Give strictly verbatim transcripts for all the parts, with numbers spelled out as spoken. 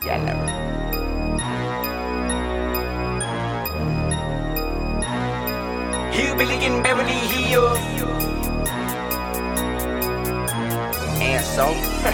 Yellow. Hillbilly in Beverly Hills. And so,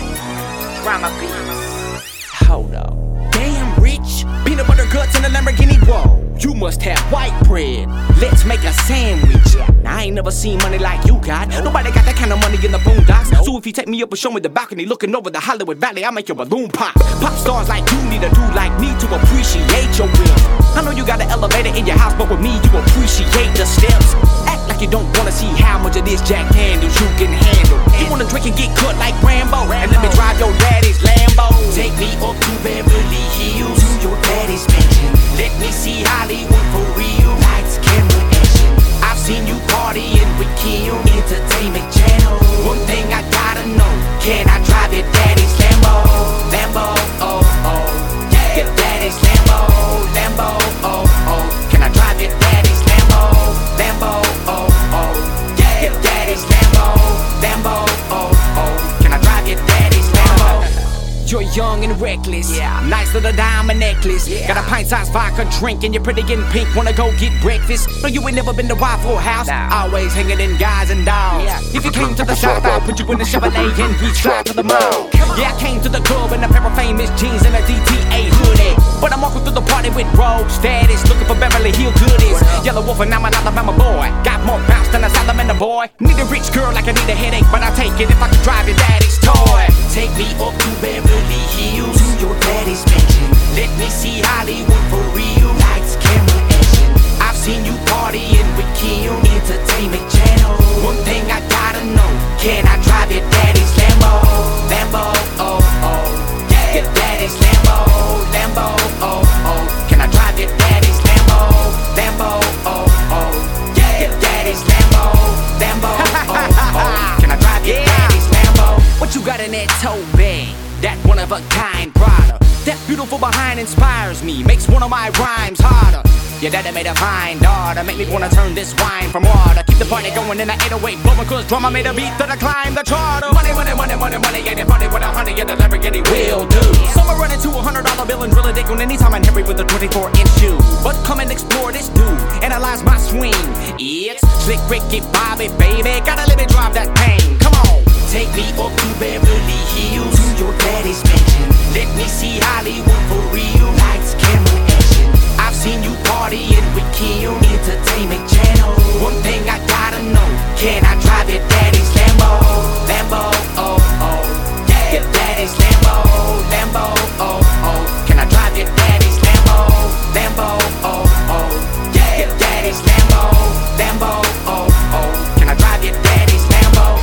drama beats. Hold up. Damn rich, peanut butter guts and a Lamborghini. Whoa, you must have white bread. Let's make a sandwich. Now, I ain't never seen money like you got. Nobody got that kind of money in the boondocks. So if you take me up and show me the balcony looking over the Hollywood Valley, I'll make your balloon pop. Pop stars like you need a dude like me to appreciate your will. I know you got an elevator in your house, but with me you appreciate the steps. Act like you don't wanna see how much of this Jack Daniels you can handle. You wanna drink and get cut like Rambo, and let me drive your daddy's Lambo. Take me up to Beverly Hills, to your daddy's mansion. Let me see Hollywood for real. Lights, camera, action. I've seen you partying with Kim, Entertainment Channel. One thing I gotta know, can I drive your daddy's Lambo? Lambo, oh, oh, yeah. Your daddy's Lambo, Lambo, oh, oh. Can I drive your daddy's Lambo? Lambo, oh, oh, yeah. Your daddy's Lambo, Lambo, oh, oh. Can I drive your daddy's Lambo? You're young and reckless, yeah. Nice little diamond necklace, yeah. Got a pint-sized vodka drink and you're pretty in pink. Wanna go get breakfast? No, you ain't never been to Waffle House. Nah. Always hanging in guys and dolls, yeah. If you came to the South, I'll put you in the Chevrolet and we drive to the mall. Yeah, I came to the club in a pair of famous jeans and a D T A hoodie. But I'm walking through the party with rogue status, looking for Beverly Hills goodies. Yellow Wolf and I'm an Alabama boy. Got more bounce than a salamander boy. Need a rich girl like I need a headache, but I'll take it if I can drive your daddy's toy. Take me up to Beverly Hills, to your daddy's mansion. Let me see Hollywood for real. Lights, camera, action. I've seen you partying with Kim, Entertainment Channel. One thing I gotta know, can I drive your daddy's Lambo? Lambo, oh, oh, yeah. Your daddy's Lambo, Lambo, oh, oh. Can I drive your daddy's Lambo? Lambo, oh, oh, yeah. Your daddy's Lambo, Lambo, oh, oh. Can I drive your daddy's Lambo? What you got in that tote bag? That one of a kind product. That beautiful behind inspires me, makes one of my rhymes harder. Your daddy made a fine daughter, make me wanna turn this wine from water. Keep the party going in the eight oh eight blowing, cause drama made a beat that I climb the charter. Money, money, money, money, money, ain't it funny with a honey in the Lamborghini will do. Some are running to a hundred dollar bill and drill a dick on anytime I'm Henry with a twenty-four inch shoe. But come and explore this dude, analyze my swing. It's Slick Ricky Bobby, baby, gotta let me drive that pain, come on. Take me up to Beverly Hills, to your daddy's mansion. Let me see Hollywood for real. Lights, camera, action. I've seen you partying with Kim, Entertainment Channel. One thing I gotta know, can I drive your daddy's Lambo? Lambo, oh, oh, yeah. Your daddy's Lambo, Lambo, oh, oh. Can I drive your daddy's Lambo? Lambo, oh, oh, yeah. Your daddy's Lambo, Lambo, oh, oh. Can I drive your daddy's Lambo?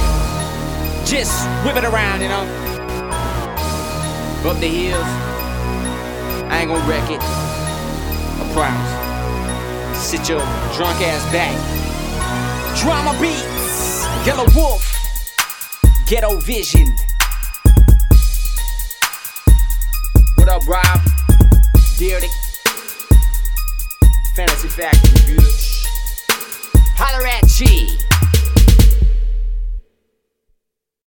Just whip it around, you know. Up the hills. I ain't gonna wreck it. I promise. Sit your drunk ass back. Drama beats. Yellow Wolf. Ghetto Vision. What up, Rob? Deardick. Fantasy Factory.